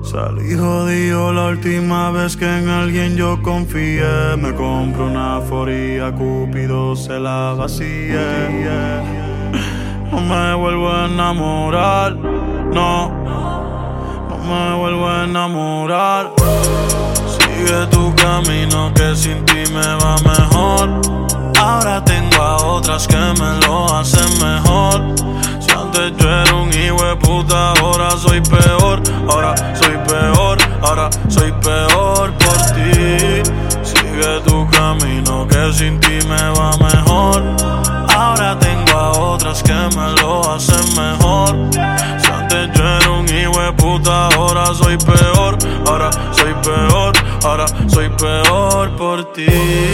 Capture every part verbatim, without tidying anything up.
Salí jodido la última vez que en alguien yo confié. Me compro una foría, Cupido se la vacíe. No me vuelvo a enamorar, no, no me vuelvo a enamorar. Sigue tu camino que sin ti me va mejor. Ahora tengo a otras que me lo hacen mejor. Si antes yo era un hijo de puta, ahora soy peor. Ahora soy peor, ahora soy peor por ti. Sigue tu camino que sin ti me va mejor. Ahora tengo a otras que me lo hacen mejor. Si antes yo era un hijo de puta, ahora soy peor. Ahora soy peor, ahora soy peor por ti.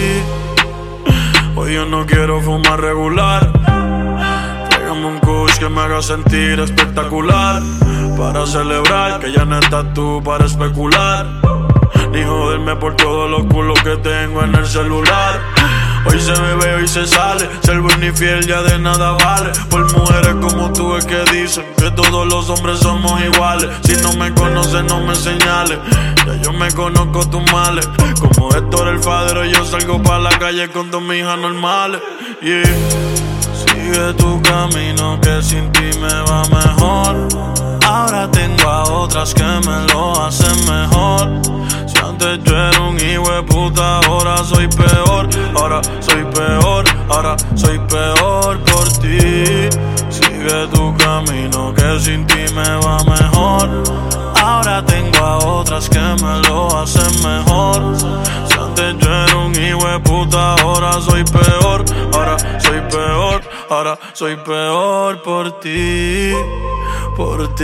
Hoy yo no quiero fumar regular. Tráigame un kush que me haga sentir espectacular, para celebrar que ya no estás tú para especular, ni joderme por todos los culos que tengo en el celular. Hoy se bebe, hoy se sale, ser bueno y fiel ya de nada vale. Por mujeres como tú es que dicen que todos los hombres somos iguales. Si no me conoces no me señales, ya yo me conozco tus males. Como Héctor el Fadero yo salgo pa' la calle con dos hijas normales. Yeah. Sigue tu camino que sin ti me va mejor. Ahora tengo a otras que me lo hacen mejor. Si antes yo era un hijo de puta, ahora soy peor. Ahora soy peor, ahora soy peor por ti. Sigue tu camino que sin ti me va mejor. Ahora tengo a otras que me lo hacen mejor. Si antes yo era un hijo de puta, ahora soy peor. Ahora soy peor, ahora soy peor por ti. Por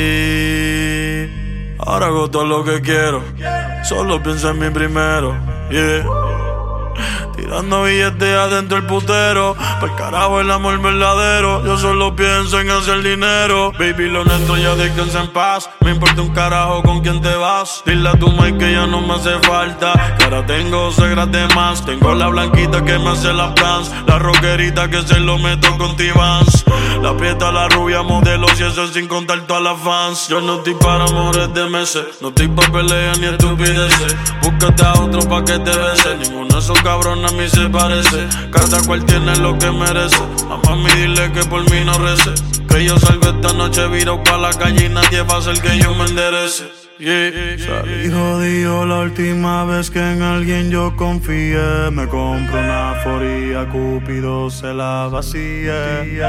ti. Ahora hago todo lo que quiero, solo pienso en mí primero. Yeah. Tirando billetes adentro el putero, pa'l carajo el amor verdadero. Yo solo pienso en hacer dinero. Baby, lo nuestro ya descansa en paz. Me importa un carajo con quién te vas. Dile a tu mãe que ya no me hace falta, que ahora tengo segras de más. Tengo la blanquita que me hace las plans, la rockerita que se lo meto con T-Vans, la prieta, la rubia, modelos y eso sin contar todas las fans. Yo no estoy para amores de meses, no estoy pa' peleas ni estupideces. Búscate a otro pa' que te bese, ninguno de esos cabrones a mí se parece. Cada cual tiene lo que merece. A mami dile que por mí no rece, que yo salgo esta noche virado pa' la calle y nadie va a hacer que yo me enderece. Yeah. Salí jodido la última vez que en alguien yo confié. Me compro una foría, Cupido se la vacíe.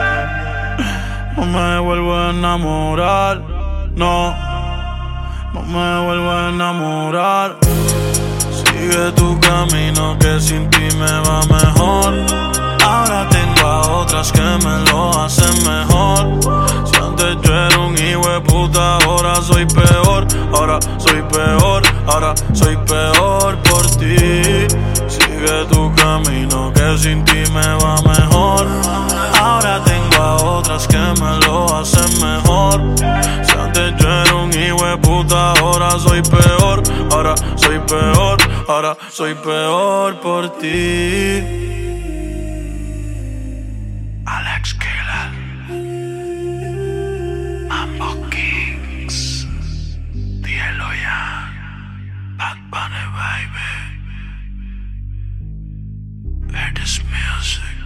No me vuelvo a enamorar, no, no me vuelvo a enamorar. Sigue tu camino que sin ti me va mejor. Ahora tengo a otras que me lo hacen mejor. Si antes yo era un hijo de puta, ahora soy peor. Ahora soy peor, ahora soy peor por ti. Sigue tu camino que sin ti me va mejor. Ahora tengo a otras que me lo hacen mejor. Si antes yo era un hijo de puta, ahora soy peor. Ahora soy peor, ahora soy peor por ti. Alex Killer, Mambo Kings, Dielo ya, Bad Bunny baby. Hear this music.